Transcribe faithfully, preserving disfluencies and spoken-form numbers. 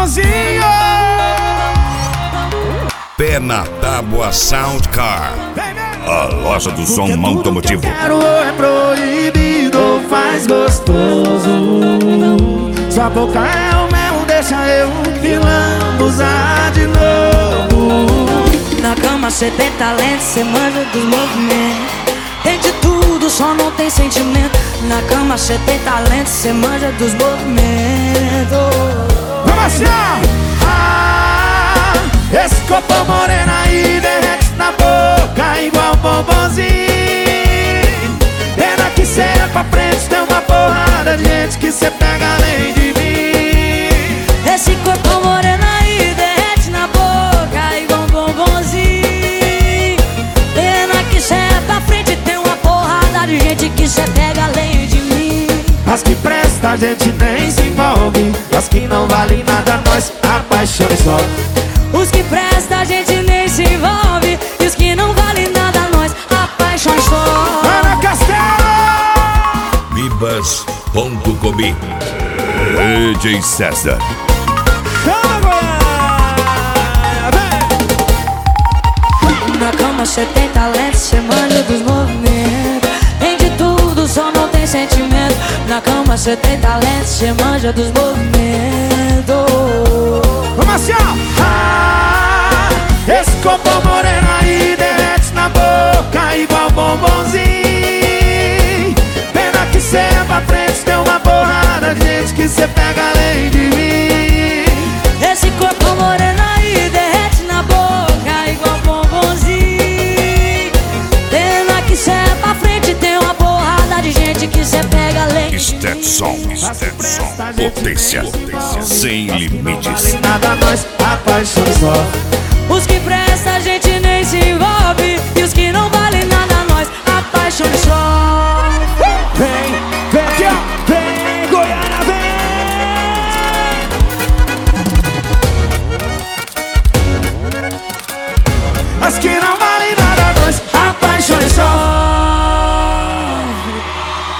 bombonzinho. Pé na Tábua Sound Car, a loja do som automotivo. Quero é proibido ou faz gostoso. Sua boca é o mel, deixa eu pilando usar de novo. Na cama cê tem talento, cê manja dos movimentos. Tem de tudo, só não tem sentimento. Na cama cê tem talento, cê manja dos movimentos. Vamos assim, ah, esse corpo moreno aí derrete na boca igual bombonzinho. Pena que cê é pra frente, tem uma porrada de gente que cê pega além de mim. Esse corpo moreno aí derrete na boca igual bombonzinho. Pena que cê é pra frente, tem uma porrada de gente que cê pega além de mim. As que presta a gente nem se envolve, as que não valem nada nós apaixonamos só. Os que presta a gente nem se envolve, e os que não valem nada nós apaixonamos só. Ana Castelo! Bibas ponto com. D J César. Na cama cê tem talento, cê manja dos movimentos. Tem de tudo, só não tem sentimento. Na cama cê tem talento, cê manja dos movimentos. Vamos assim, ó! Ah, esse corpo moreno aí derrete na boca igual bombonzinho. Pena que cê é pra frente, tem uma porrada de gente que cê pega além de mim. Esse corpo moreno aí derrete na boca igual bombonzinho. Pena que cê é pra frente, tem uma porrada de gente que cê pega além de mim. Stetson, Stetson, potência, sem limites. Nada nós apaixonamos só. Os que presta a gente nem se envolve, e os que não valem nada nós apaixonamos só. Vem, vem aqui, ó, vem, Goiânia, vem. As que não